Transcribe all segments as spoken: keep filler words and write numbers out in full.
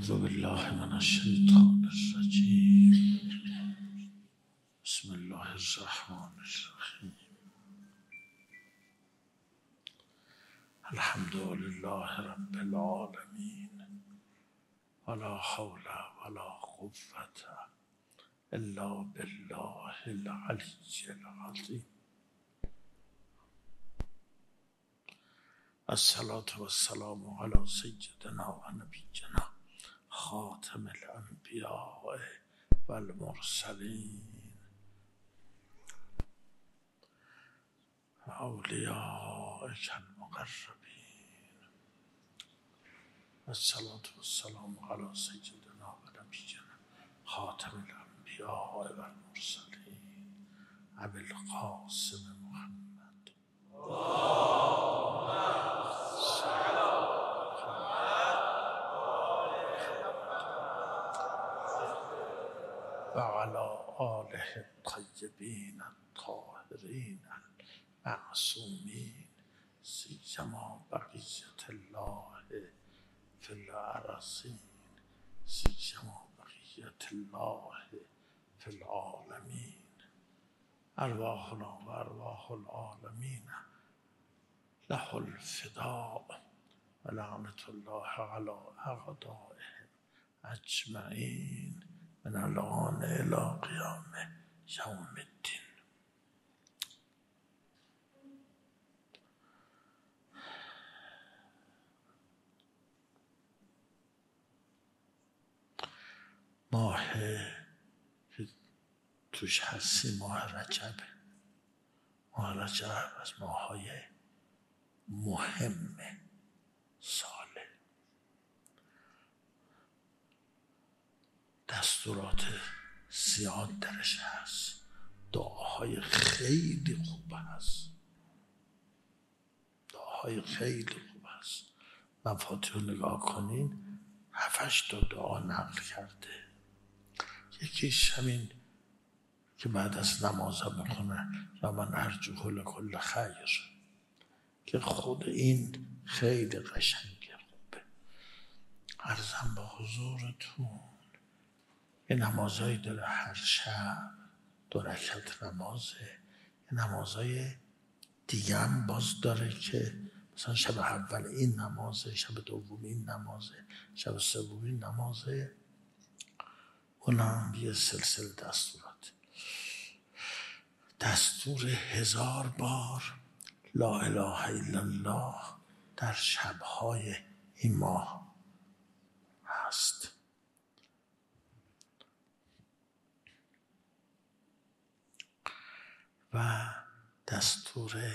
أعوذ بالله من الشيطان الرجيم. بسم الله الرحمن الرحيم. الحمد لله رب العالمين، ولا حول ولا قوة إلا بالله العلي العظيم. الصلاة والسلام على سيدنا ونبينا خاتم الأنبياء والمرسلين وأوليائك المقربين. الصلاة والسلام على سيدنا ونبينا خاتم الأنبياء والمرسلين أبي القاسم محمد وعلى آله الطيبين الطاهرين المعصومين، سيما بقية الله في الأرضين، سيما بقية الله في العالمين. أرواحنا وأرواح العالمين له الفداء، ولعنة الله على أعدائهم أجمعين من الآن إلى قيام يوم الدين. ماه که توش هستی ماه رجب. ماه رجب از ماه‌های مهم ساله. دستورات زیاد درش هست، دعاهای خیلی خوب هست، دعاهای خیلی خوب هست. مفاتیح رو نگاه کنین، هفتش تا دعا نقل کرده. یکیش همین که بعد از نماز میخونه و من ارجوه لکل خیر، که خود این خیلی قشنگه، خوبه. عرضم به حضورتون یه نمازهایی داره هر شب، دو رکعت نمازه. یه نمازهای دیگه هم باز داره که مثلا شب اول این نمازه، شب دوم این نمازه، شب سوم این نمازه. اونم یه سلسله دستورات. دستور هزار بار لا اله الا الله در شبهای این ماه هست. و دستور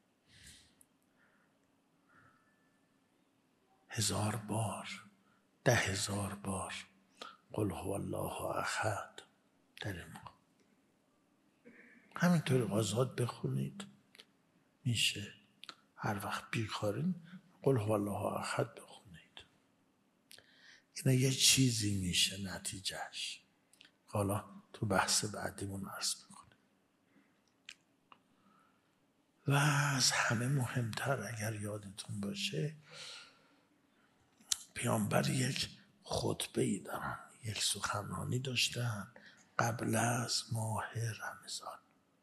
هزار بار، ده هزار بار قل هو الله احد در این ماه. همینطور آزاد بخونید میشه. هر وقت بیکارین قل هو الله احد بخونید. اینا یه چیزی میشه نتیجهش. حالا تو بحث بعدیمون عرض میکنه. و از همه مهمتر اگر یادتون باشه، پیامبر یک خطبه‌ای دارن، یک سخنرانی داشتن قبل از ماه رمضان.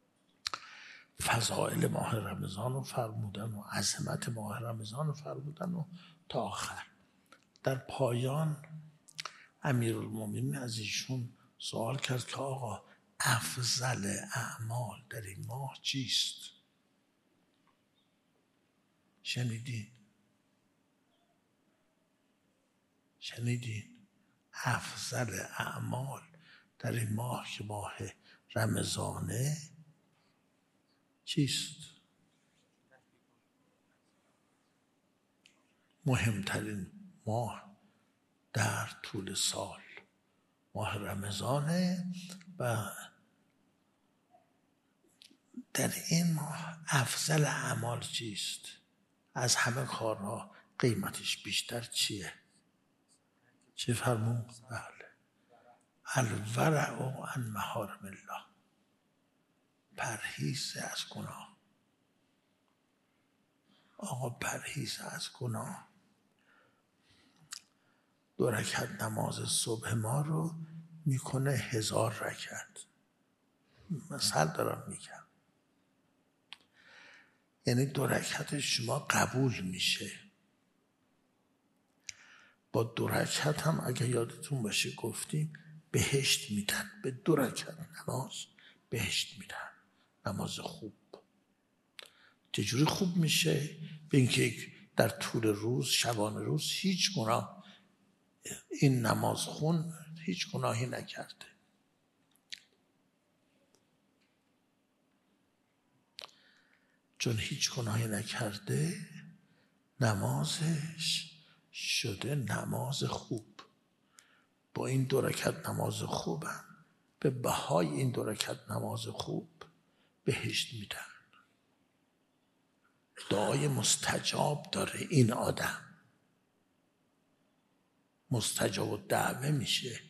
فضائل ماه رمضان رو فرمودن و عظمت ماه رمضان رو فرمودن و تا آخر. در پایان امیرالمومنین از ایشون سوال کرد که آقا افضل اعمال در این ماه چیست؟ شنیدین؟ شنیدین؟ افضل اعمال در این ماه که ماه رمضانه چیست؟ مهمترین ماه در طول سال ماه رمضانه. و در این ماه افضل اعمال چیست؟ از همه کارها قیمتش بیشتر چیه؟ چه فرمون؟ بله، الورع عن محارم الله، پرهیز از گناه. آقا پرهیز از گناه دو رکعت نماز صبح ما رو میکنه هزار رکعت. مثل دارم میگم، یعنی دو رکعت شما قبول میشه. با دو رکعت هم اگه یادتون باشه گفتیم بهشت میدن، به دو رکعت نماز بهشت میدن، نماز خوب. چجوری خوب میشه؟ به اینکه در طول روز، شبانه روز هیچ گناه این نماز خون هیچ گناهی نکرده. چون هیچ گناهی نکرده نمازش شده نماز خوب. با این دو رکعت نماز خوبم به بهای این دو رکعت نماز خوب بهشت میدن. دعای مستجاب داره این آدم، مستجاب الدعوه میشه.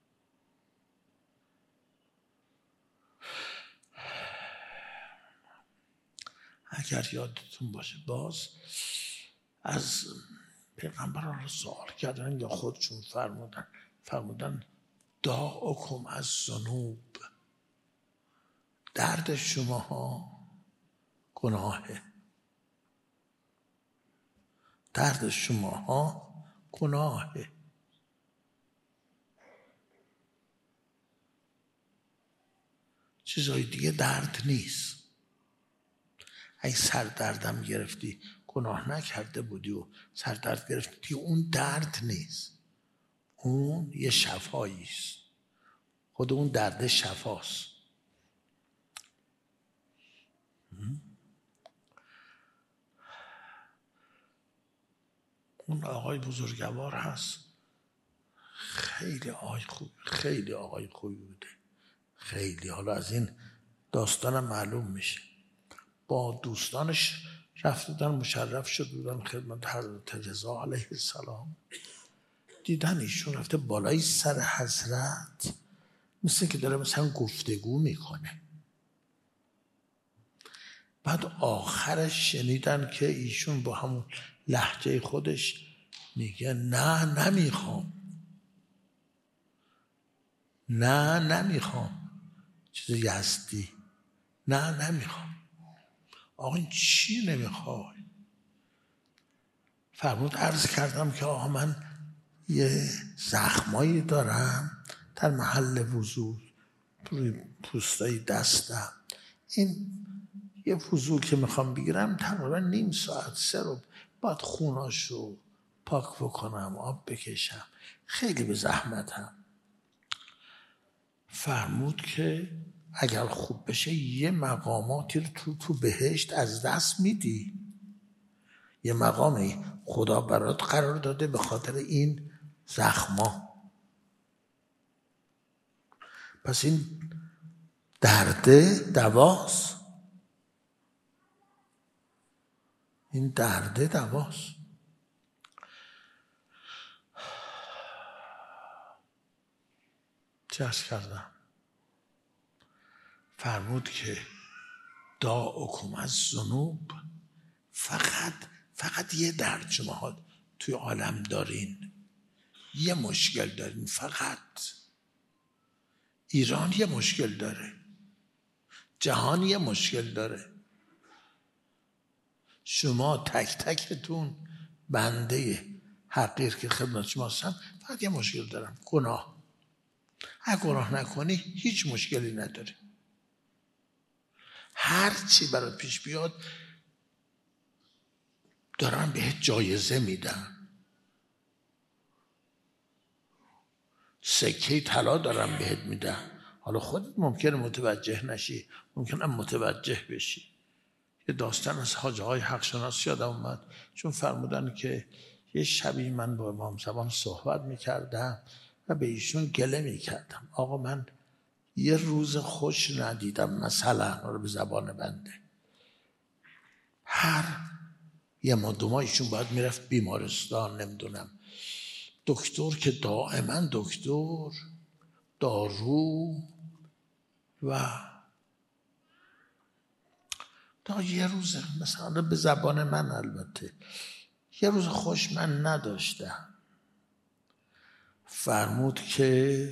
اگر یادتون باشه باز از پیغمبران رو سوال کردن یا خودشون فرمودن فرمودن داعکم از ذنوب، درد شما ها گناهه، درد شما ها گناهه. چیزهای دیگه درد نیست. اگه سردردم گرفتی گناه نکرده بودی و سردرد گرفتی، اون درد نیست، اون یه شفاییست. خود اون درد شفاست. اون آقای بزرگوار هست، خیلی آقای خوب، خیلی آقای خوبی بوده، خیلی. حالا از این داستانم معلوم میشه با دوستانش رفت بودن، مشرف شد بودن خدمت حضرت رضا علیه السلام. دیدن ایشون رفته بالای سر حضرت، مثل که داره مثلا گفتگو میکنه. بعد آخرش شنیدن که ایشون با همون لهجه خودش میگه نه نمیخوام، نه نمیخوام، چیز یزدی، نه نمیخوام. آقا این چی نمیخوای؟ فرمود عرض کردم که آقا من یه زخمایی دارم در محل وضو روی پوستای دستم، این یه وضو که میخوام بگیرم تقریبا نیم ساعت سه رو باید خوناشو پاک بکنم، آب بکشم، خیلی به زحمتم. فرمود که اگر خوب بشه یه مقاماتی رو تو تو بهشت از دست میدی، یه مقامی خدا برات قرار داده به خاطر این زخما. پس این درده دواست، این درده دواست. چه عرض کردم؟ فرمود که داعکم از ذنوب، فقط فقط یه درد شما توی عالم دارین، یه مشکل دارین. فقط ایران یه مشکل داره، جهان یه مشکل داره. شما تک تکتون بنده حقیر که خدمت شما هستم فقط یه مشکل دارم، گناه. اگه گناه نکنی هیچ مشکلی نداری. هر چی برات پیش بیاد دارن بهت جایزه میدن. سکه طلا دارن بهت میدن. حالا خودت ممکنه متوجه نشی، ممکنه متوجه بشی. یه داستان از حاج آقای حق شناس یادم اومد، چون فرمودن که یه شبی من با امام زمان صحبت میکردم و به ایشون گله میکردم، آقا من یه روز خوش ندیدم، مثلا رو به زبان بنده، هر یه ما دو ماه ایشون باید میرفت بیمارستان، نمیدونم دکتر که دائما دکتر، دارو و تا یه روز مثلا به زبان من البته یه روز خوش من نداشتم. فرمود که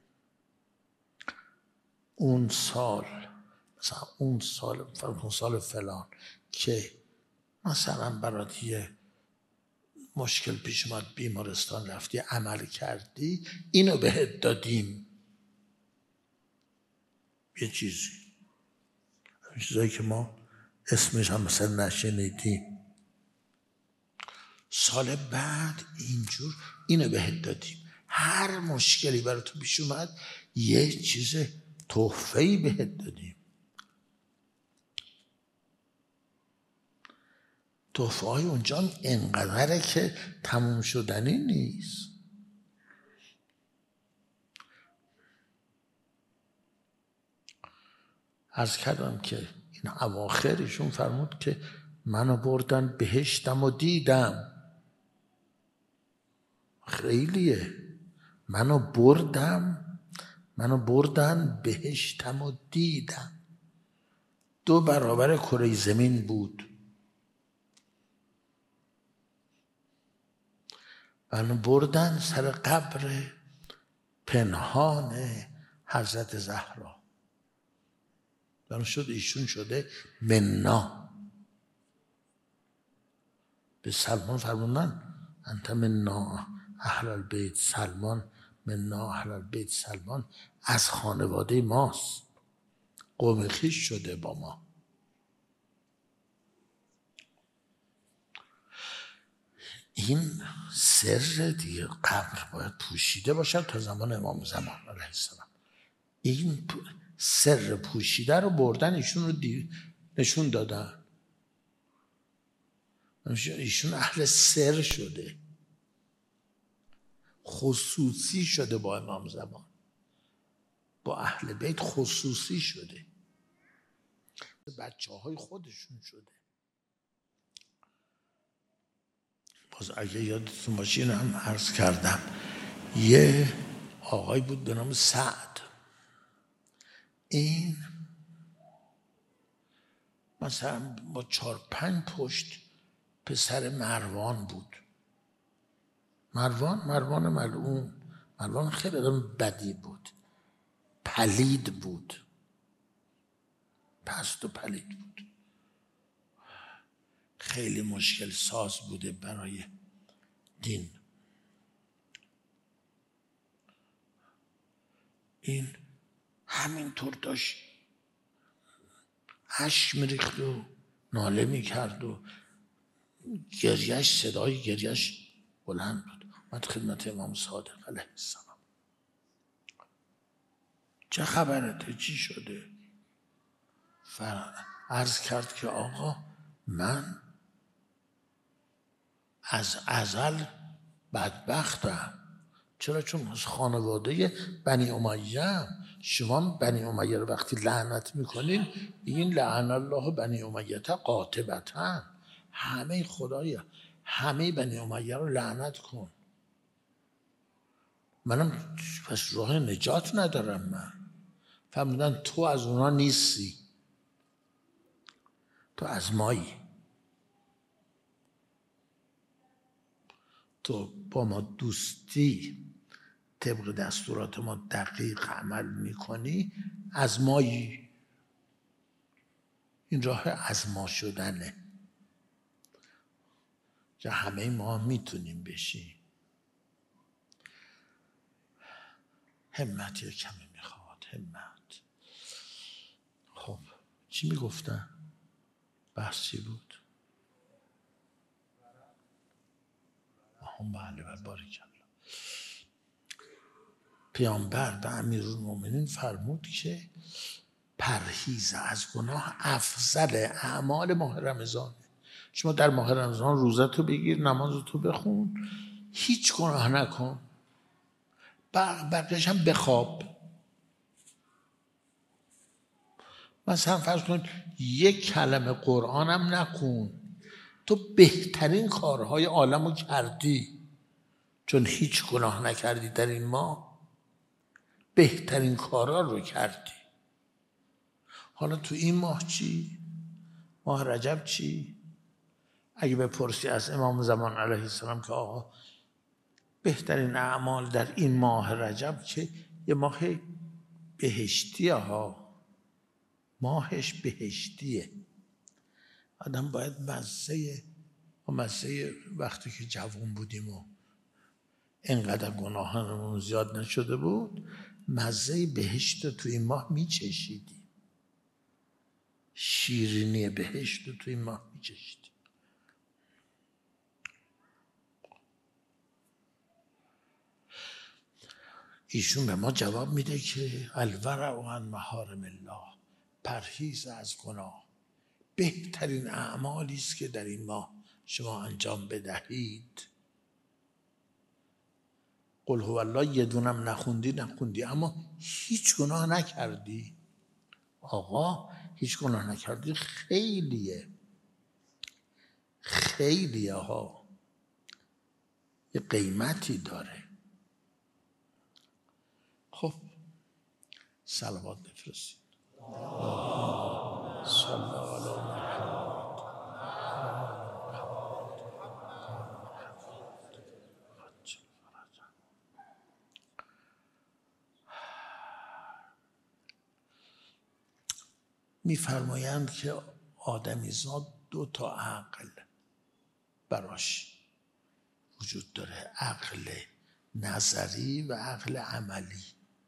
اون سال مثلا اون سال اون سال فلان که مثلا برات یه مشکل پیش اومد، بیمارستان رفتی، عمل کردی، اینو بهت دادیم. یه چیزی چیزایی که ما اسمش هم مثلا نشنیدیم، سال بعد اینجور اینو بهت دادیم. هر مشکلی برای تو پیش اومد یه چیز تحفه‌ای بهت دادیم. تحفه های اونجا انقدره که تموم شدنی نیست. عرض کردم که این اواخرشون فرمود که منو بردن بهشتم و دیدم. خیلیه. منو بردم منو بردن بهشتم و دیدم. دو برابر کره زمین بود. منو بردن سر قبر پنهان حضرت زهرا. برای شد ایشون شده منا. به سلمان فرمودن انت منا اهل البیت. سلمان منا اهل البیت. سلمان از خانواده ماست، قوم خویش شده با ما. این سر دیگه. قبر باید پوشیده باشد تا زمان امام زمان علیه السلام. این سر پوشیده رو بردن ایشون رو نشون دادن. ایشون اهل سر شده، خصوصی شده با امام زمان، با اهل بیت خصوصی شده، بچه های خودشون شده. باز اگه یادتون باشه اینو هم عرض کردم، یه آقای بود به نام سعد. این مثلا با چهار پنج پشت پسر مروان بود. مروان مروان ملعون. مروان خیلی آدم بدی بود، پلید بود، پست و پلید بود، خیلی مشکل ساز بوده برای دین. این همینطور داشت اشک میریخت و ناله میکرد و گریهش، صدای گریهش بلند بود. من خدمت امام صادق علیه السلام، چه خبرته؟ چی شده؟ عرض کرد که آقا من از ازل بدبختم. چرا؟ چون از خانواده بنی امیه. شما بنی امیه رو وقتی لعنت میکنین این لعن الله بنی امیه قاطبتا، همه خدایا همه بنی امیه رو لعنت کن. منم پس راه نجات ندارم. من فهمیدن تو از اونا نیستی، تو از مایی، تو با ما دوستی طبق دستورات ما دقیق عمل میکنی، از مایی. این راه از ما شدنه که همه ما میتونیم بشیم. همت یا کمی میخواد، همت. خب چی میگفتن؟ بحث چی بود؟ هم بله و باریکالله. پیامبر به امیرالمومنین فرمود که پرهیز از گناه افضل اعمال ماه رمضان. شما در ماه رمضان روزتو بگیر، نمازتو بخون، هیچ گناه نکن، بقیش هم بخواب. مثلا فرض کن یک کلمه قرآن هم نکن، تو بهترین کارهای عالم رو کردی، چون هیچ گناه نکردی در این ماه، بهترین کارها رو کردی. حالا تو این ماه چی؟ ماه رجب چی؟ اگه بپرسی از امام زمان علیه السلام که آقا بهترین اعمال در این ماه رجب که یه ماه بهشتیه ها، ماهش بهشتیه. آدم باید مزه و مزه وقتی که جوان بودیم و اینقدر گناهانمون زیاد نشده بود، مزه بهشت رو توی این ماه میچشیدیم، شیرینی بهشت رو توی این ماه میچشیدیم. ایشون به ما جواب میده که الورع عن محارم الله، پرهیز از گناه بهترین اعمالی است که در این ماه شما انجام بدهید. قل هو الله یه دونم نخوندی نخوندی اما هیچ گناه نکردی. آقا هیچ گناه نکردی خیلیه، خیلیه ها، یه قیمتی داره. خب صلوات بفرستید. صلی علی محمد. میفرمایند که آدمیزاد دو تا عقل براش وجود داره، عقل نظری و عقل عملی.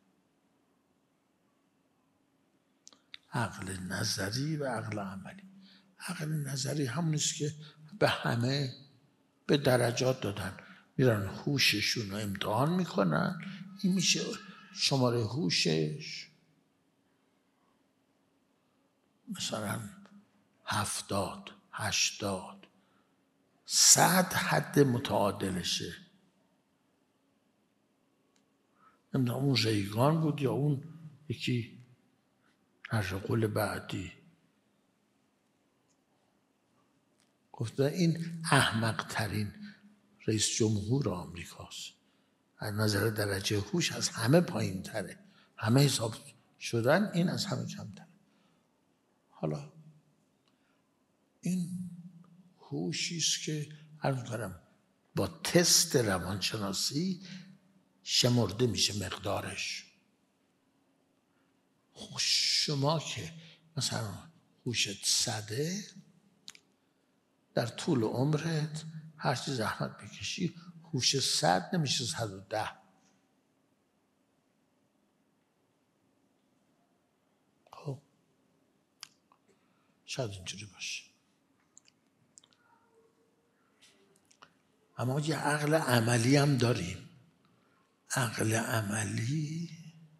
عقل نظری و عقل عملی. عقل نظری همونیست که به همه به درجات دادن، میرن هوششون رو امتحان میکنن، این میشه شماره هوشش مثلا هفتاد، هشتاد، صد حد متعادلشه. نمیدونم اون ریگان بود یا اون یکی نرقل بعدی گفته این احمق ترین رئیس جمهور آمریکاست، از نظر درجه هوش از همه پایین تره، همه حساب شدن این از همه کم تره. حالا این هوشیست که عرض کنم با تست روانشناسی شمرده میشه مقدارش. شما که مثلا هوشت صده، در طول عمرت هر چی زحمت بکشی هوش صد نمیشه صد و ده. خب شاید اینجوری باشه. اما یه عقل عملی هم داریم. عقل عملی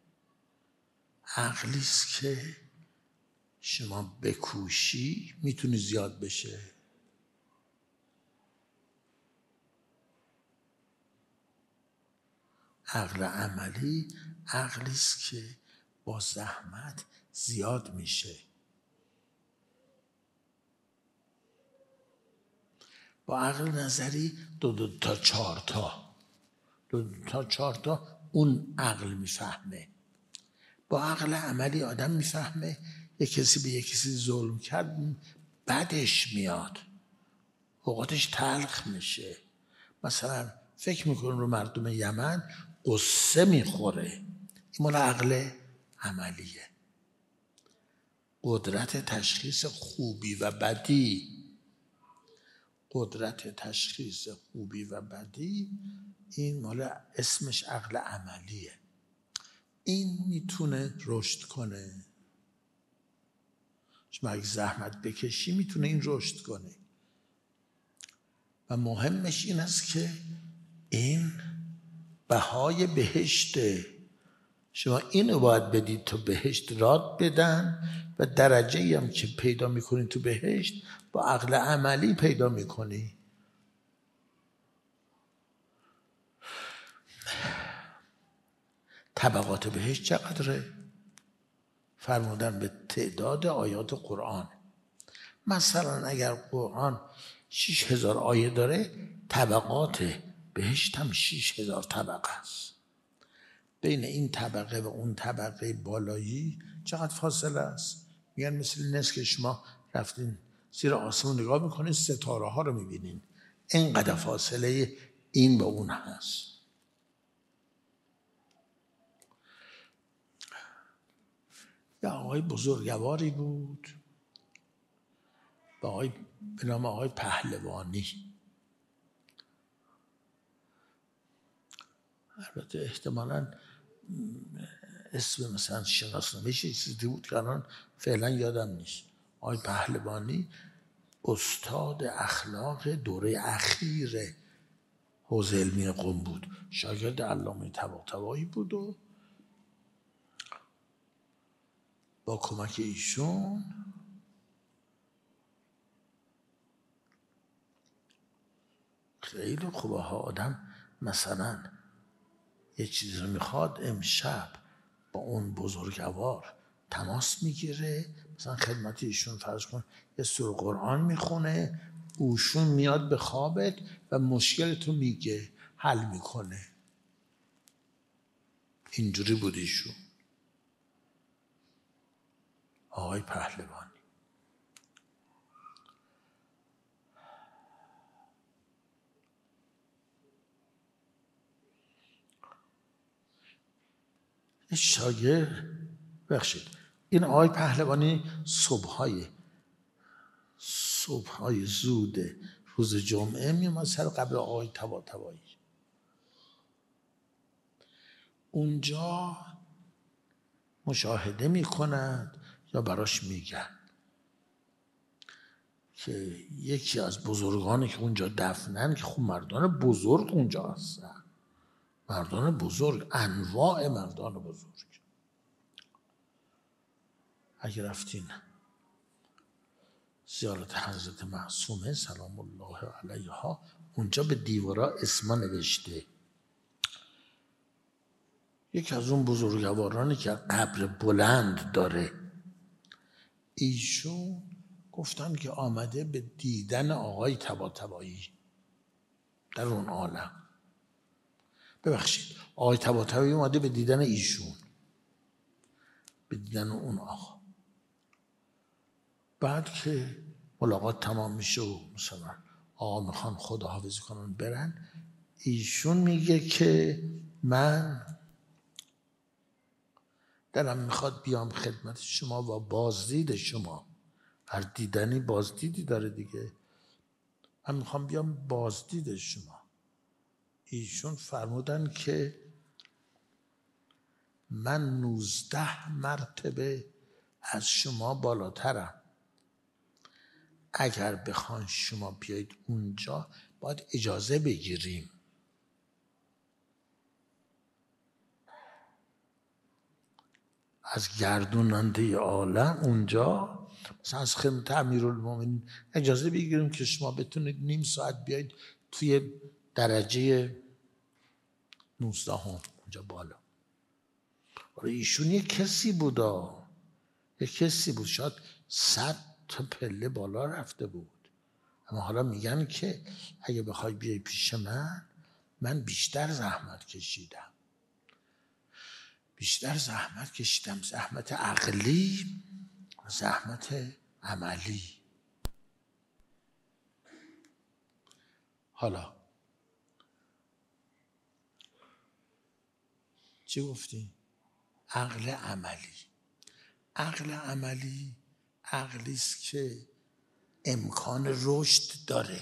عقلی است که شما بکوشی میتونی زیاد بشه. عقل عملی عقلی است که با زحمت زیاد میشه. با عقل نظری دو دو تا چهار تا دو دو تا چهار تا اون عقل میفهمه. با عقل عملی آدم میفهمه یک کسی به یک کسی ظلم کرد بدش میاد، اوقاتش تلخ میشه. مثلا فکر میکنه رو مردم یمن قصه میخوره، این مال عقل عملیه. قدرت تشخیص خوبی و بدی، قدرت تشخیص خوبی و بدی این مال اسمش عقل عملیه. این میتونه رشد کنه. شما اگه زحمت بکشی میتونه این رشد کنه و مهمش این است که این بهای بهشته. شما اینو باید بدید تا بهشت راد بدن و درجه‌ای هم که پیدا میکنی تو بهشت با عقل عملی پیدا میکنی. طبقات بهشت چقدره؟ فرمودن به تعداد آیات قرآن. مثلا اگر قرآن شش هزار آیه داره، طبقات بهشت هم شش هزار طبقه است. بین این طبقه و اون طبقه بالایی چقدر فاصله است؟ میگن مثل نس که شما رفتین زیر آسمون نگاه میکنین ستاره ها رو میبینین، اینقدر فاصله این با اون هست. آقای بزرگواری بود به آقای به نام آقای پهلوانی. البته احتمالاً اسم مثلا شناسنامه‌اش چیزی بود که الان فعلا یادم نیست. آقای پهلوانی استاد اخلاق دوره اخیر حوزه علمی قم بود، شاگرد علامه طباطبایی بود و با کمک ایشون خیلی خوبه ها. آدم مثلا یه چیزی رو میخواد، امشب با اون بزرگوار تماس میگیره، مثلا خدمت ایشون فرض کن یه سوره قرآن میخونه، اوشون میاد به خوابت و مشکلتو میگه، حل میکنه. اینجوری بود ایشون، آقای پهلوانی. شاگرد بخشید این آقای پهلوانی صبحهای صبحهای زود روز جمعه میومد سر قبر آقای طباطبایی. اونجا مشاهده میکنند یا براش میگن که یکی از بزرگانی که اونجا دفنن، که خب مردان بزرگ اونجا هستن، مردان بزرگ، انواع مردان بزرگ. اگه رفتین زیارت حضرت معصومه سلام الله علیها، اونجا به دیوارا اسما نوشته. یکی از اون بزرگوارانی که قبر بلند داره، ایشون گفتن که آمده به دیدن آقای طباطبایی در اون عالم. ببخشید آقای طباطبایی اومده به دیدن ایشون، به دیدن اون آقا. بعد که ملاقات تمام میشه و مثلا آقا میخوان خداحافظی کنن برن، ایشون میگه که من دلم میخواد بیام خدمت شما و بازدید شما. هر دیدنی بازدیدی داره دیگه. من میخوام بیام بازدید شما. ایشون فرمودن که من نوزده مرتبه از شما بالاترم، اگر بخوان شما بیایید اونجا باید اجازه بگیریم. از گردوننده عالم اونجا، مثلا از خدمت امیرالمومنین اجازه بگیریم که شما بتونید نیم ساعت بیایید توی درجه نوزده هم اونجا بالا. ایشون یه کسی بودا، یه کسی بود، شاید صد تا پله بالا رفته بود. اما حالا میگن که اگه بخوای بیای پیش من، من بیشتر زحمت کشیدم، بیشتر زحمت کشیدم، زحمت عقلی، زحمت عملی. حالا چی گفتی؟ عقل عملی. عقل عملی عقلی است که امکان رشد داره،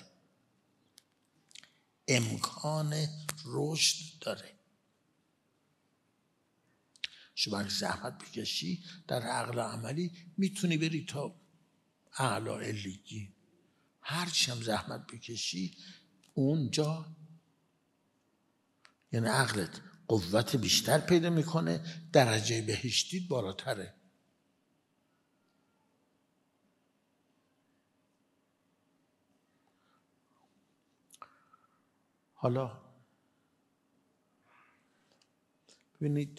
امکان رشد داره. شما اگه زحمت بکشی در عقل عملی میتونی بری تا اعلی علیین. هرچی هم زحمت بکشی اونجا، یعنی عقلت قوت بیشتر پیدا میکنه، درجه بهشتیت بالاتره. حالا ببینید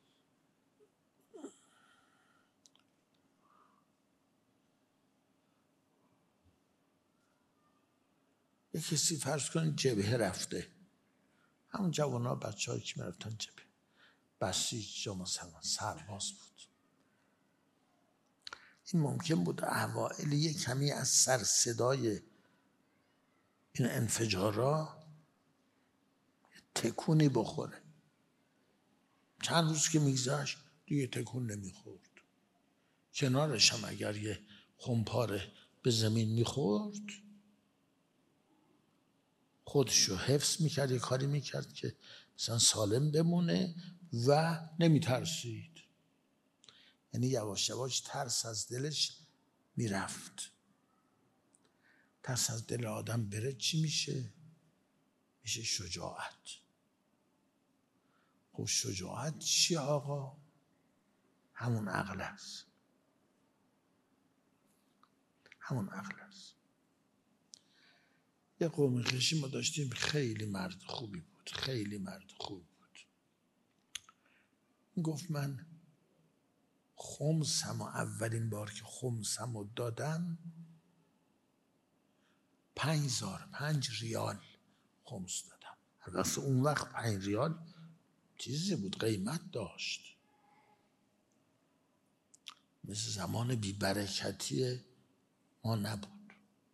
یک کسی فرض کنید جبهه رفته، همون جوانا بچه هایی که میرفتن جبهه، بسیج یا مثلا سرباز بود. این ممکن بود اوائل یک کمی از سر صدای این انفجارا تکونی بخوره، چند روز که میگذشت دیگه تکون نمیخورد. کنارش هم اگر یه خمپاره به زمین میخورد خودشو حفظ میکرد، یه کاری میکرد که مثلا سالم بمونه و نمیترسید. یعنی یواش یواش ترس از دلش میرفت. ترس از دل آدم بره چی میشه؟ میشه شجاعت. خب شجاعت چیه آقا؟ همون عقل است. همون عقل است. یه قوم خویشی ما داشتیم، خیلی مرد خوبی بود، خیلی مرد خوب بود. گفت من خمسم و اولین بار که خمسم رو دادم پنج زار پنج ریال خمس دادم. البته اون وقت پنج ریال چیزی بود، قیمت داشت، مثل زمان بی‌برکتی ما نبود.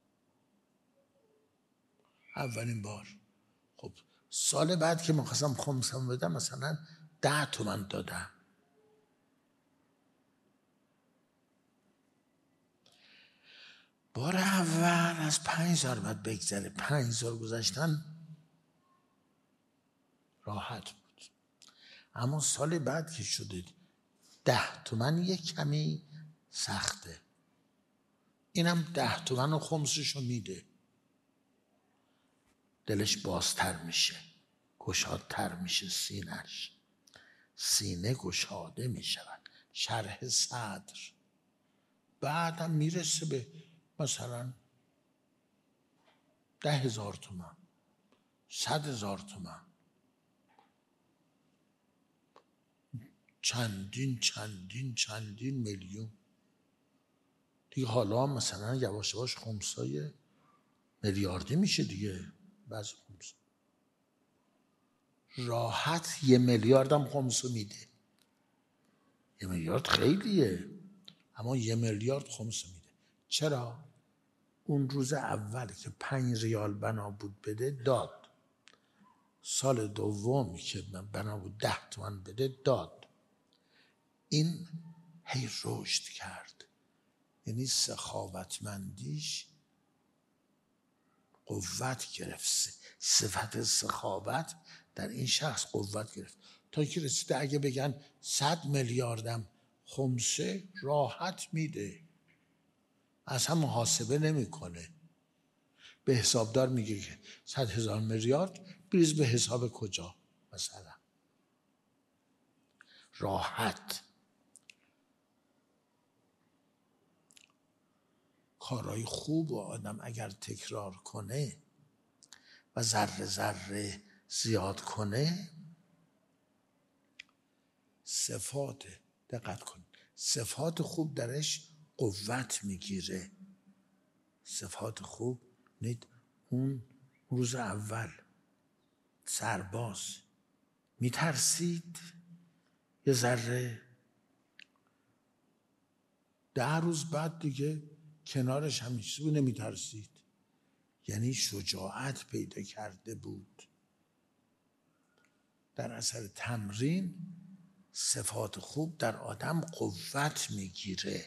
اولین بار. خب سال بعد که من خواستم خمسم بدم مثلا ده تومن دادم. بار اول از پنج زار باید بگذره، پنج زار گذاشتن راحت بود. اما سال بعد که شده ده تومن یک کمی سخته. اینم ده تومن و خمسشو میده، دلش بازتر میشه، گشادتر میشه سینهش، سینه گشاده میشود، شرح صدر. بعدم میرسه به مثلا ده هزار تومن، صد هزار تومن، چندین چندین چندین میلیون دیگه. حالا مثلا یواش یواش خمسای میلیاردی میشه دیگه. بعضی خمس راحت یه میلیاردم خمسو میده. یه میلیارد خیلیه، اما یه میلیارد خمسو میده. چرا؟ اون روز اول که پنج ریال بنا بود بده داد. سال دومی که بنا بود ده تومن بده داد. این هی رشد کرد. یعنی سخاوتمندیش قوت گرفت، صفت سخاوت در این شخص قوت گرفت تا که رسیده اگه بگن صد میلیاردم خمسه راحت میده، اصلا محاسبه نمیکنه. به حسابدار میگه که صد هزار میلیارد بریز به حساب کجا مثلا، راحت. کارهای خوب و آدم اگر تکرار کنه و ذره ذره زیاد کنه، صفات، دقت کن، صفات خوب درش قوت میگیره. صفات خوب نید. اون روز اول سرباز میترسید یه ذره، ده روز بعد دیگه کنارش همیشه بود نمیترسید. یعنی شجاعت پیدا کرده بود. در اثر تمرین صفات خوب در آدم قوت میگیره.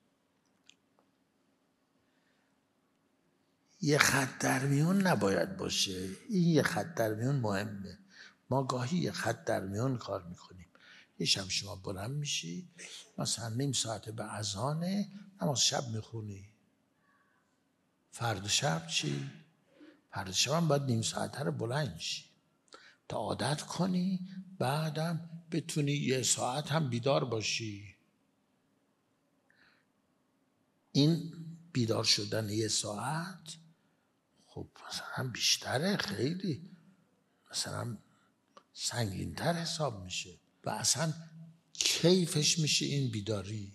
یه خط در میون نباید باشه. این یه خط در میون مهمه. ما گاهی یه خط در میون کار میکنیم. یه شب شما بلند میشی مثلا نیم ساعت به اذانه نماز شب میخونی. فردا شب چی؟ فردا شب هم باید نیم ساعته رو بلند شی تا عادت کنی، بعدم بتونی یه ساعت هم بیدار باشی. این بیدار شدن یه ساعت خب مثلا بیشتره، خیلی مثلا سنگین‌تر حساب میشه و اصلا کیفش میشه این بیداری.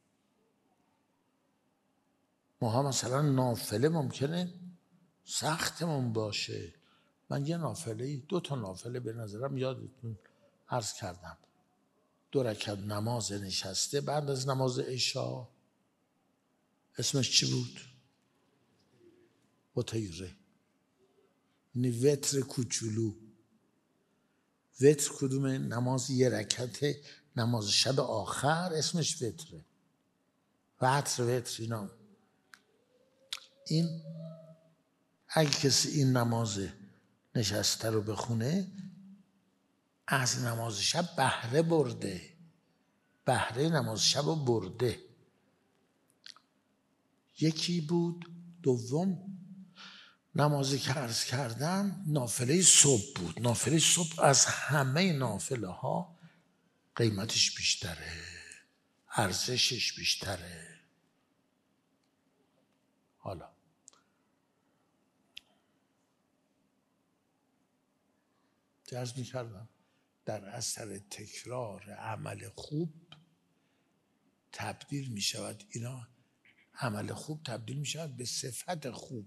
ما ها مثلا نافله ممکنه سختمون باشه. من یه نافله، دو تا نافله به نظرم یادتون عرض کردم. دو رکعت نماز نشسته بعد از نماز عشا، اسمش چی بود؟ وتیره. یعنی وتر کوچولو. وتر کدومه؟ نماز یه رکعت، نماز شب آخر اسمش وتره. وتر وتر اینا. این اگه کسی این نماز نشسته رو بخونه از نماز شب بهره برده، بهره نماز شب رو برده. یکی بود. دوم نمازی که عرض کردم نافله صبح بود. نافله صبح از همه نافله ها قیمتش بیشتره، ارزشش بیشتره. حالا عرض می کردم در اثر تکرار عمل خوب تبدیل می شود، اینا عمل خوب تبدیل می شود به صفت خوب.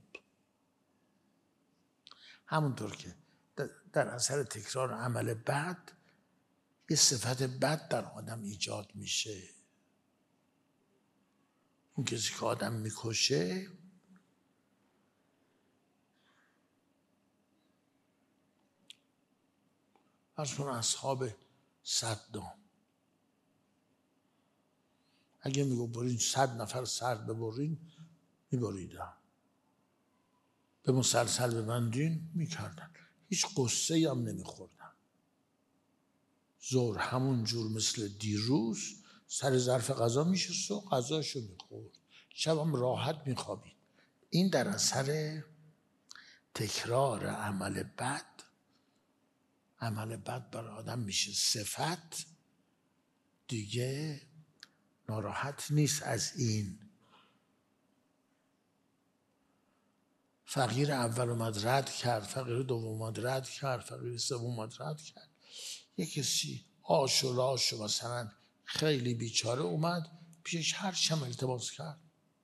همونطور که در اثر تکرار عمل بد یه صفت بد در آدم ایجاد میشه. اون کسی که آدم میکشه از اون اصحاب صدام اگه میگو برین صد نفر سر ببرین میبریدن، به مسلسل ببندین میکردن، هیچ قصه هم نمیخوردن. ظهر همون جور مثل دیروز سر ظرف غذا میشست و غذاشو میخورد، شبم راحت میخوابید. این در اثر تکرار عمل بد، عمل بد بر آدم میشه صفت، دیگه ناراحت نیست از این. فقیر اول اومد رد کرد، فقیر دوم اومد رد کرد، فقیر سوم اومد رد کرد. یک کسی آش و لاش و مثلا خیلی بیچاره اومد پیشش هر چم التماس کرد،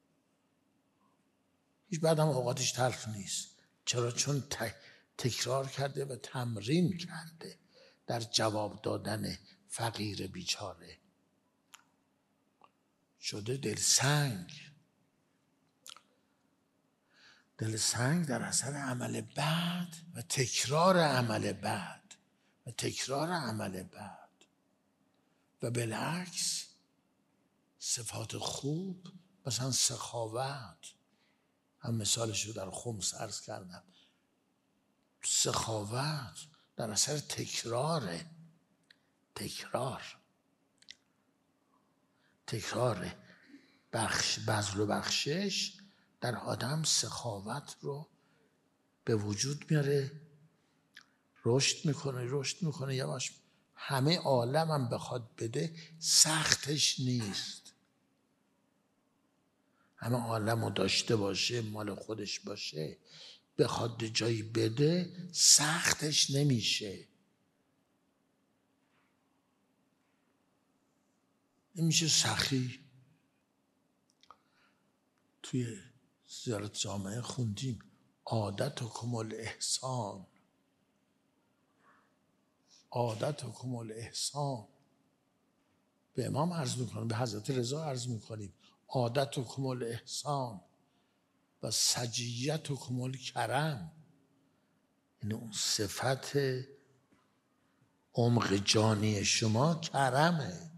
هیچ بعد هم اوقاتش تلخ نیست. چرا؟ چون تکرار کرده و تمرین کرده در جواب دادن فقیر بیچاره. شده دلسنگ. دلسنگ در اثر عمل بد و تکرار عمل بد و تکرار عمل بد. و بالعکس صفات خوب مثلا سخاوت، هم مثالش رو در خمس عرض کردم، سخاوت در اثر تکرار تکرار تکرار بخش بذل و بخشش در آدم سخاوت رو به وجود میاره، رشد میکنه رشد میکنه یواش. همه عالم هم بخواد بده سختش نیست، همه عالم رو داشته باشه مال خودش باشه بخواد جایی بده سختش نمیشه. این میشه سخی. توی زیارت جامعه خوندیم عادت و کمال احسان، عادت و کمال احسان. به امام عرض میکنیم، به حضرت رضا عرض میکنیم عادت و کمال احسان و سجیت و کمال کرم. این اون صفت عمق جانی شما کرمه.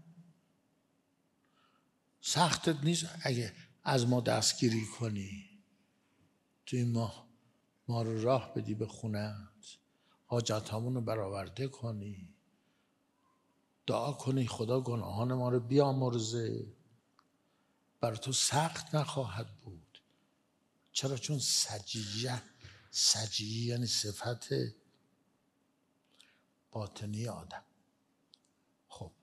سختت نیست اگه از ما دستگیری کنی، تو این ماه ما رو راه بدی به خونت، حاجتامون رو برآورده کنی، دعا کنی خدا گناهان ما رو بیامرزه، بر تو سخت نخواهد بود. چرا؟ چون سجیه، سجیه یعنی صفت باطنی آدم. خب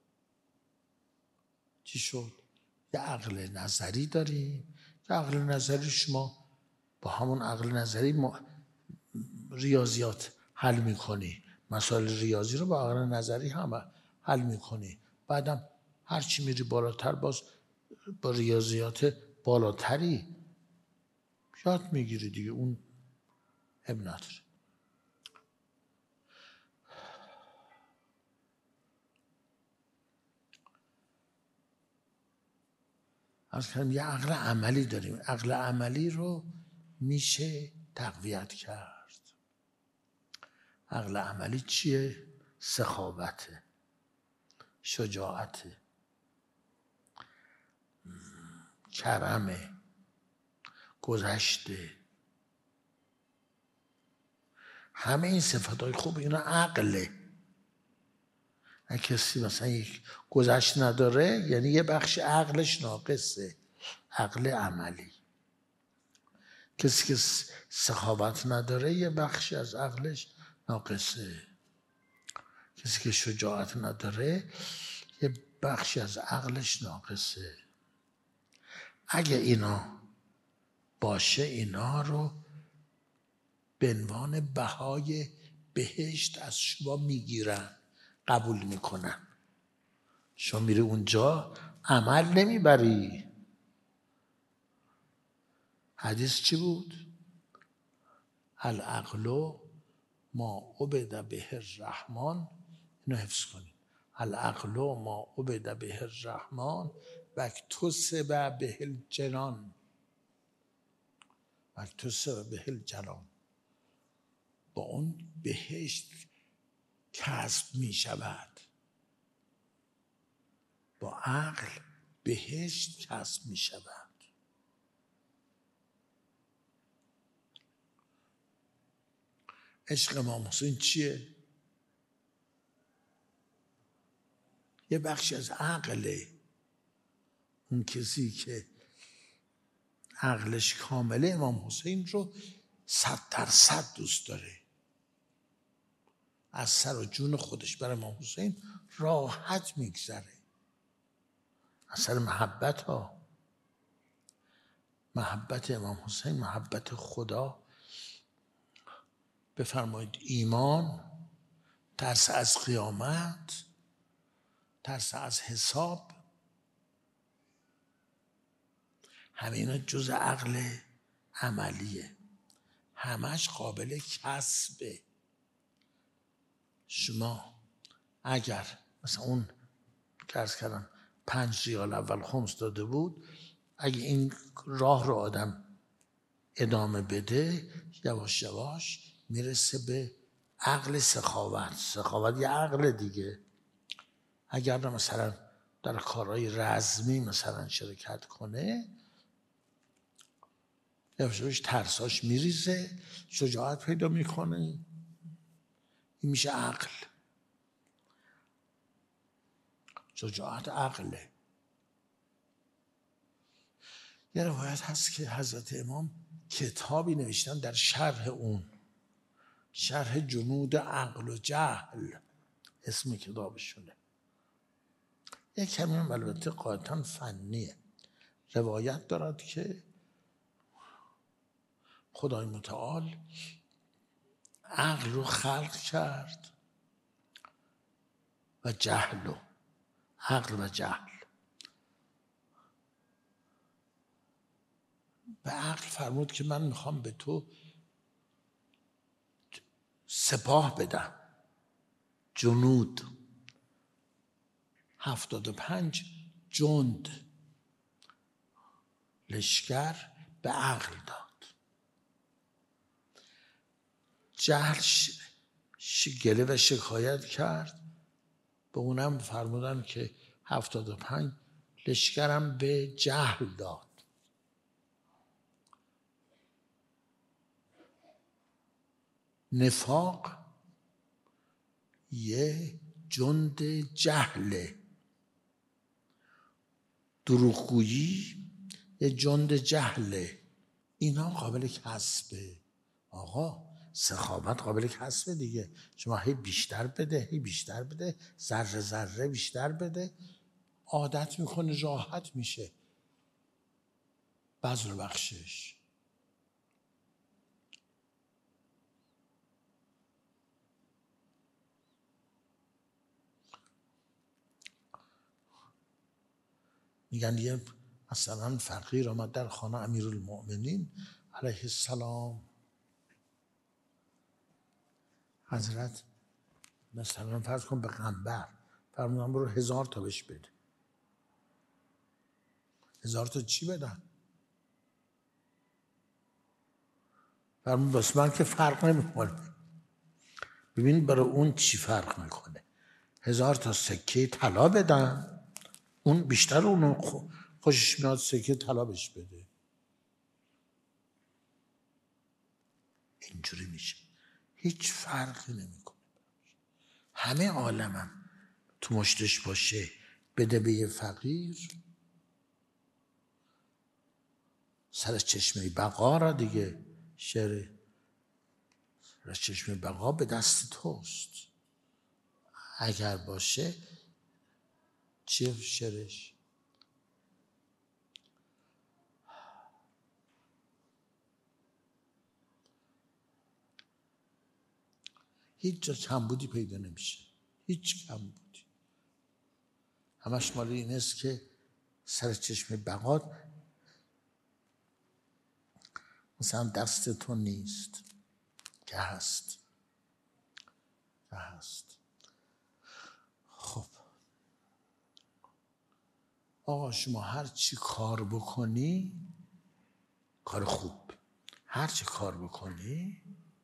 چی شد؟ یه عقل نظری داریم که عقل نظری شما با همون عقل نظری ما ریاضیات حل میکنی، مسائل ریاضی رو با عقل نظری هم حل میکنی، بعدم هرچی میری بالاتر باز با ریاضیات بالاتری یاد میگیری دیگه، اون اب نداره. از کنم یه عقل عملی داریم، عقل عملی رو میشه تقویت کرد. عقل عملی چیه؟ کرمه، گذشته، همه این صفتهای خوب اینا عقله. اگه کسی مثلا یک گذشت نداره یعنی یه بخش عقلش ناقصه، عقل عملی. کسی که سخاوت نداره یه بخشی از عقلش ناقصه. کسی که شجاعت نداره یه بخشی از عقلش ناقصه. اگه اینا باشه اینا رو به عنوان بهای بهشت از شما میگیرن، قبول میکنن. شما میری اونجا عمل نمیبری. حدیث چی بود؟ العقل ما عبد به الرحمن. اینو حفظ کنید. العقل ما عبد به الرحمن و اکتسب به الجنان و اکتسب به الجنان. با اون بهشت کسب می شود. با عقل بهشت کسب می شود. عشق امام حسین چیه؟ یه بخشی از عقله. اون کسی که عقلش کامله امام حسین رو صد درصد دوست داره. از سر و جون خودش برای امام حسین راحت میگذره. از سر محبت ها. محبت امام حسین، محبت خدا. بفرمایید ایمان، ترس از قیامت، ترس از حساب، همه اینا جز عقل عملیه. همش قابل کسبه. شما اگر مثلا اون که عرض کردم پنج ریال اول خمس داده بود، اگه این راه رو آدم ادامه بده یواش یواش میرسه به عقل سخاوت. سخاوت یه عقل دیگه. اگر مثلا در کارهای رزمی مثلا شرکت کنه یواش یواش ترساش میریزه، شجاعت پیدا میکنه. این میشه عقل. شجاعت عقله. یه روایت هست که حضرت امام کتابی نوشتن در شرح اون، شرح جنود عقل و جهل اسم کتابشونه. یک کمی هم البته قاطعاً فنیه. روایت دارد که خدای متعال عقل رو خلق کرد و جهل رو، عقل و جهل. به عقل فرمود که من میخوام به تو سپاه بدم، جنود، هفتاد و پنج جند لشکر به عقل داد. جهل ش... ش... گله و شکایت کرد، به اونم فرمودن که هفتاد و پنج لشکرم به جهل داد. نفاق یه جند جهله، دروغگویی یه جند جهله. اینا قابل کسبه. آقا سخاوت قابل کسبه دیگه. شما هی بیشتر بده، هی بیشتر بده، ذره ذره بیشتر بده، عادت میکنه، راحت میشه. بذل و بخشش. میگن یه مثلا فقیر آمد در خانه امیرالمؤمنین علیه السلام. حضرت مثلا فرض کن به قنبر فرمودن برو هزار تا بهش بده. هزار تا چی بدن؟ فرمود بس من که فرق نمیکنه. ببین برای اون چی فرق میکنه. هزار تا سکه طلا بدن، اون بیشتر اونو خود خوشش میاد سکه طلا بهش بده. اینجوری میشه، هیچ فرقی نمیکنه. همه عالمم تو مشتش باشه بده به یه فقیر، سر چشمه بقا را دیگه، شعر سر چشمه بقا به دست توست. اگر باشه چیه شعرش؟ هیچ جا کمبودی پیدا نمیشه، هیچ کمبودی. همش مال این است که سر چشم بقا مثلا دست تو نیست که هست، که هست. خب آقا شما هر چی کار بکنی کار خوب، هر چی کار بکنی،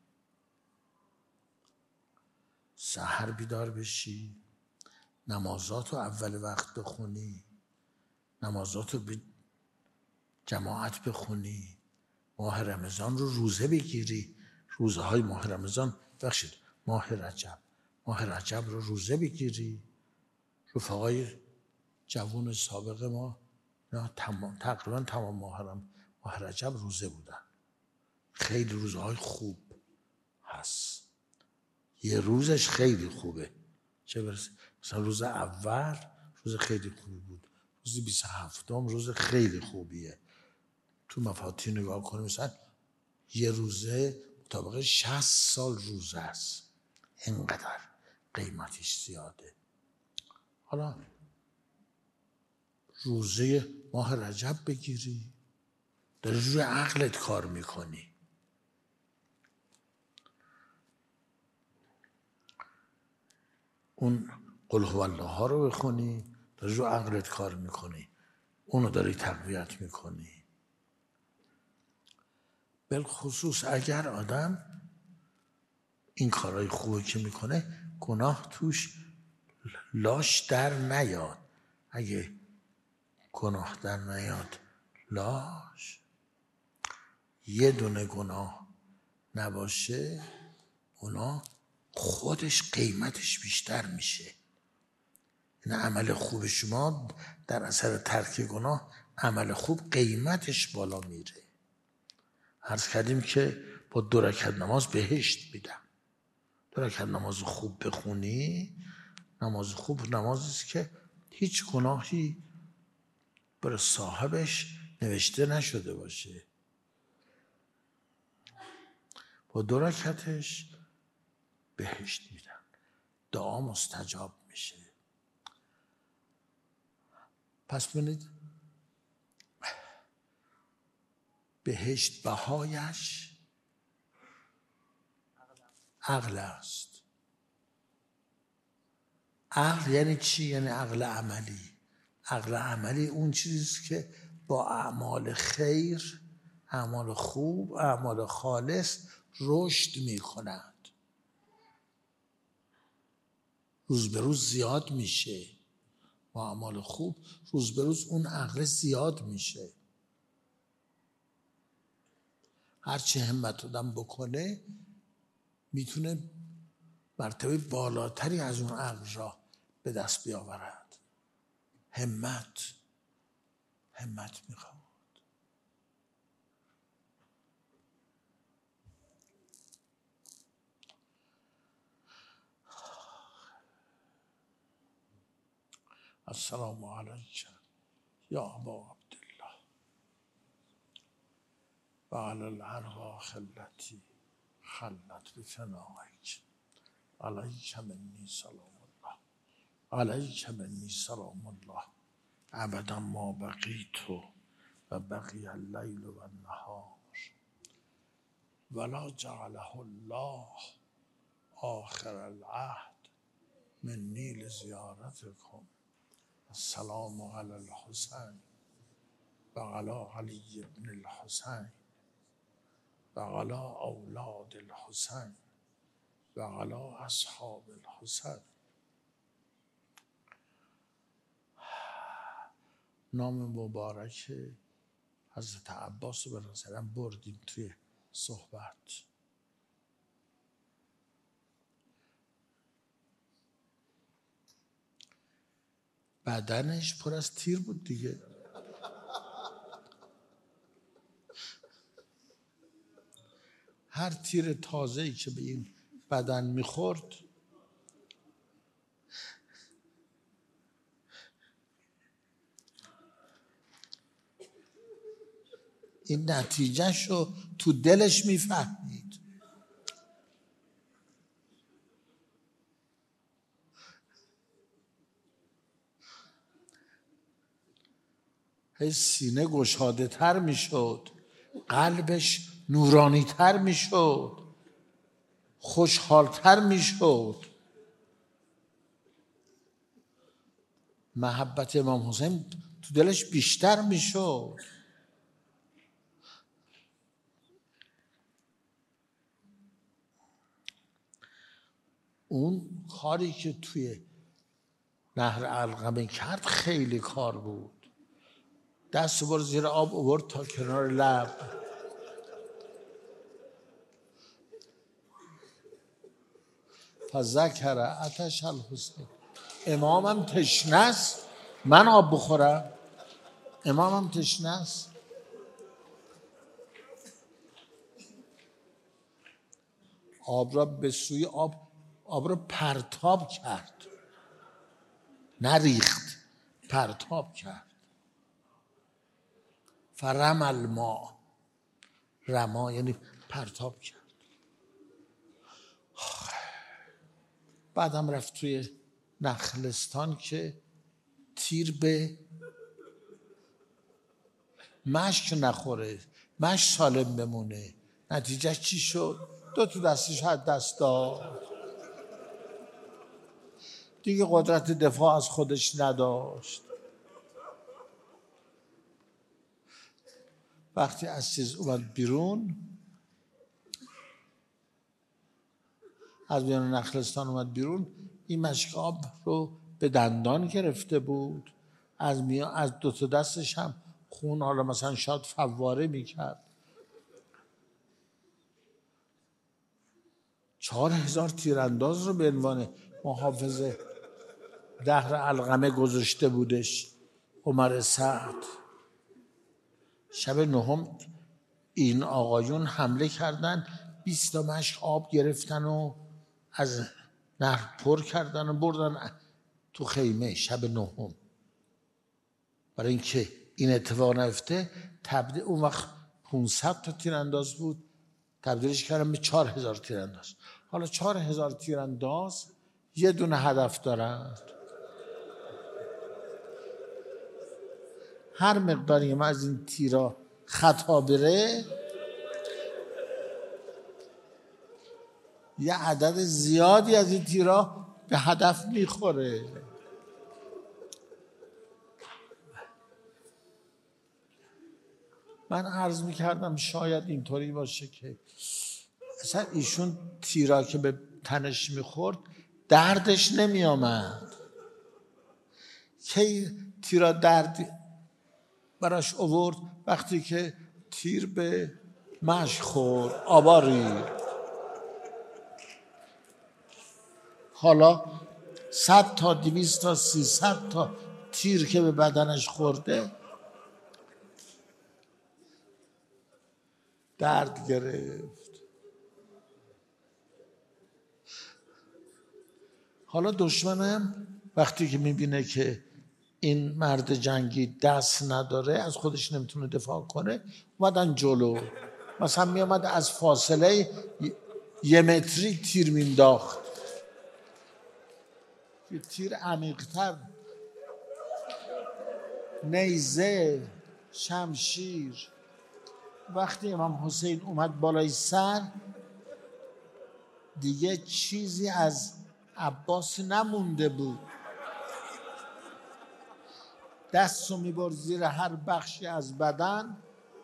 سحر بیدار بشی، نمازات رو اول وقت بخونی، نمازات رو به جماعت بخونی، ماه رمضان رو روزه بگیری، روزه های ماه رمضان، بخشید ماه رجب، ماه رجب رو روزه بگیری. رفقای جوون سابق ما نه تمام تقریبا تمام ماه ماه رجب روزه بودن. خیلی روزهای خوب هست، یه روزش خیلی خوبه، چه برسه مثلا روز اول روز خیلی خوبی بود، روز بیست و هفتم روز خیلی خوبیه. تو مفاتیح نگاه کنیم مثلا یه روزه مطابق شصت سال روزه است، اینقدر قیمتش زیاده. حالا روزه ماه رجب بگیری، داری روی عقلت کار میکنی. اون قل هو الله ها رو بخونی، داری روی عقلت کار میکنی، اونو داری تقویت میکنی. بالخصوص اگر آدم این کارهای خوبه که میکنه گناه توش لاش در نیاد. اگه گناه در نیاد لاش، یه دونه گناه نباشه، گناه خودش قیمتش بیشتر میشه. این عمل خوب شما در اثر ترک گناه، عمل خوب قیمتش بالا میره. عرض کردیم که با دو رکعت نماز بهشت میدم. دو رکعت نماز خوب بخونی، نماز خوب نمازی است که هیچ گناهی برای صاحبش نوشته نشده باشه. با دو رکعتش بهشت میدن، دعا مستجاب میشه. پس ببینید بهشت بهایش عقل است. عقل یعنی چی؟ یعنی عقل عملی. عقل عملی اون چیزیست که با اعمال خیر، اعمال خوب، اعمال خالص رشد می کند، روز به روز زیاد میشه. با اعمال خوب روز به روز اون عقل زیاد میشه. هرچی همت آدم بکنه میتونه مرتبه بالاتری از اون عقل را به دست بیاورد. همت همت میخواد. السلام علیکم یا ابا عبدالله و علی الارواح التي خلت بفنائک علیک منی سلام الله، علیک منی سلام الله ابدا ما بقیت و بقی اللیل و النهار ولا جعله الله آخر العهد منی لزیارتکم. السلام علی الحسین و علی علی ابن الحسین و علی اولاد الحسین و علی اصحاب الحسین. نام مبارک حضرت عباس رو به نظرم بردیم توی صحبت. بدنش پر از تیر بود دیگه. هر تیر تازه‌ای که به این بدن میخورد این نتیجهش رو تو دلش میفهمید. هی سینه گشاده تر میشد، قلبش نورانی تر میشد، خوشحالتر میشد. محبت امام حسین تو دلش بیشتر میشد. اون کاری که توی نهر علقمه کرد خیلی کار بود. دست بر زیر آب آورد تا کنار لب، فذکر عطش الحسین. امامم تشنه است، من آب بخورم؟ امامم تشنه است. آب را به سوی آب آب را پرتاب کرد، نریخت، پرتاب کرد. فرم الماء، رما یعنی پرتاب کرد. بعدم رفت توی نخلستان که تیر به مشک نخوره، مشک سالم بمونه. نتیجه چی شد؟ دو تا دستش حد دست داد، دیگه قدرت دفاع از خودش نداشت. وقتی از چیز اومد بیرون، از بیرون نخلستان اومد بیرون، این مشک آب رو به دندان گرفته بود، از میان از دو تا دستش هم خون، حالا مثلا شاید فواره میکرد. چهار هزار تیرانداز رو به عنوان محافظ دهر علقمه گذاشته بودش عمر سعد. شب نهم این آقایون حمله کردن، بیست تا مشک آب گرفتن و از نهر پر کردن و بردن تو خیمه شب نهم. برای اینکه این اتفاق نیفته تبدیل، اون وقت پانصد تا تیرانداز بود، تبدیلش کردن به چهار هزار تیرانداز. حالا چهار هزار تیرانداز یه دونه هدف دارند. هر مقداری ما از این تیرا خطا بره، یه عدد زیادی از این تیرا به هدف میخوره. من عرض میکردم شاید اینطوری باشه که اصلا ایشون تیرا که به تنش میخورد دردش نمیامد. که تیرا درد براش آورد وقتی که تیر به مشک خورد، آبا ریخت. حالا صد تا دویست تا سیصد تا تیر که به بدنش خورده درد گرفت. حالا دشمنم وقتی که میبینه که این مرد جنگی دست نداره، از خودش نمیتونه دفاع کنه، اومدن جلو. مثلا میامد از فاصله یه متری تیر مینداخت، که تیر عمیق‌تر، نیزه، شمشیر. وقتی امام حسین اومد بالای سر، دیگه چیزی از عباس نمونده بود. دست رو میبرد زیر هر بخشی از بدن،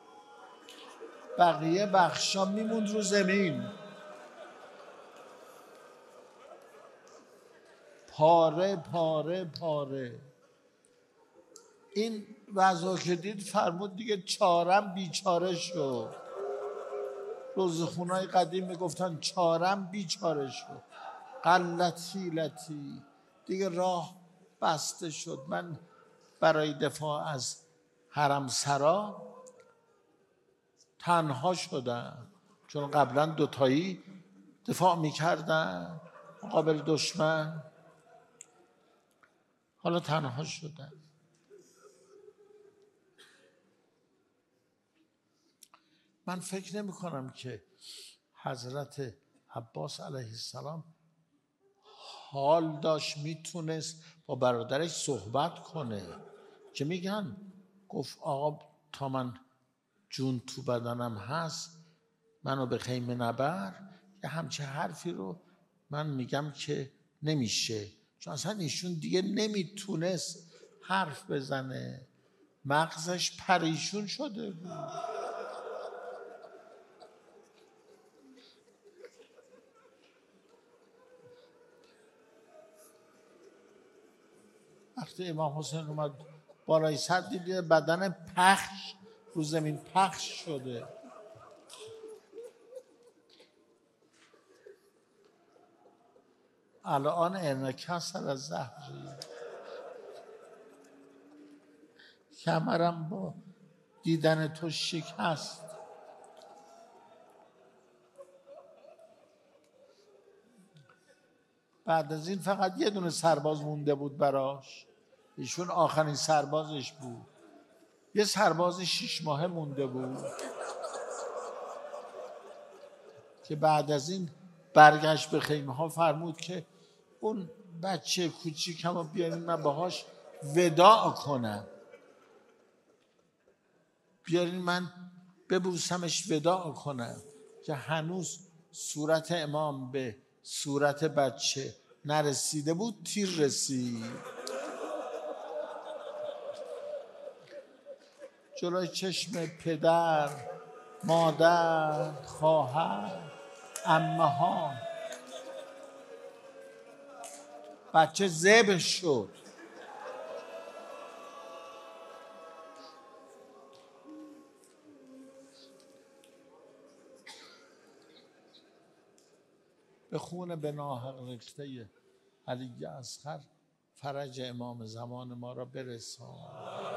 بقیه بخشا میموند رو زمین، پاره پاره پاره. این وضع که دید فرمود دیگه چارم بیچاره شد. روزخونای قدیم میگفتن چارم بیچاره شد. قلت حیلتی، دیگه راه بسته شد. من برای دفاع از حرم سرا تنها شدم، چون قبلا دوتایی دفاع میکردن مقابل دشمن، حالا تنها شدم. من فکر نمی کنم که حضرت عباس علیه السلام حال داشت میتونست با برادرش صحبت کنه که میگن گفت آقا تا من جون تو بدنم هست منو به خیمه نبر. یه همچه حرفی رو من میگم که نمیشه، چون اصلا ایشون دیگه نمیتونست حرف بزنه، مغزش پریشون شده بود. وقتی امام حسین اومد بالای سر دید بدن پخش رو زمین پخش شده. الان انعکاس از زهری، کمرم با دیدن تو شکست. بعد از این فقط یه دونه سرباز مونده بود براش، ایشون آخرین سربازش بود. یه سرباز شیش ماهه مونده بود که بعد از این برگشت به خیمه ها، فرمود که اون بچه کوچیکم رو بیارین من باهاش وداع کنم، بیارین من ببوسمش وداع کنم، که هنوز صورت امام به صورت بچه نرسیده بود، تیر رسید. جلوی چشم پدر، مادر، خواهر، عمه ها بچه ذبح شد. به خون به ناحق ریخته علی اصغر فرج امام زمان ما را برسان.